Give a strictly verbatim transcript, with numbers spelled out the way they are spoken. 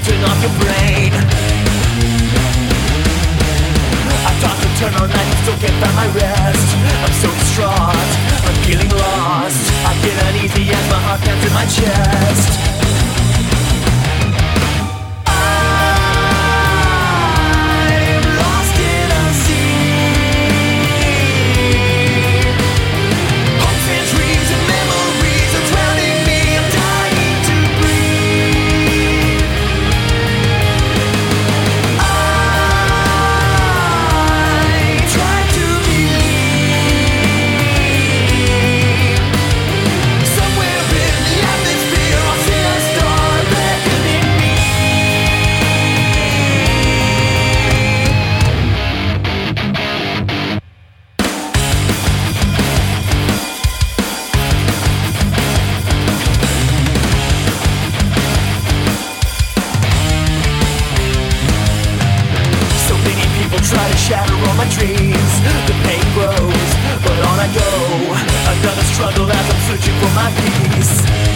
can't turn off your brain. I thought to turn on light and still can't find my rest. I'm so distraught, I'm feeling lost. I get uneasy as my heart pounds in my chest. Try to shatter all my dreams. The pain grows, but on I go. Another struggle as I'm searching for my peace.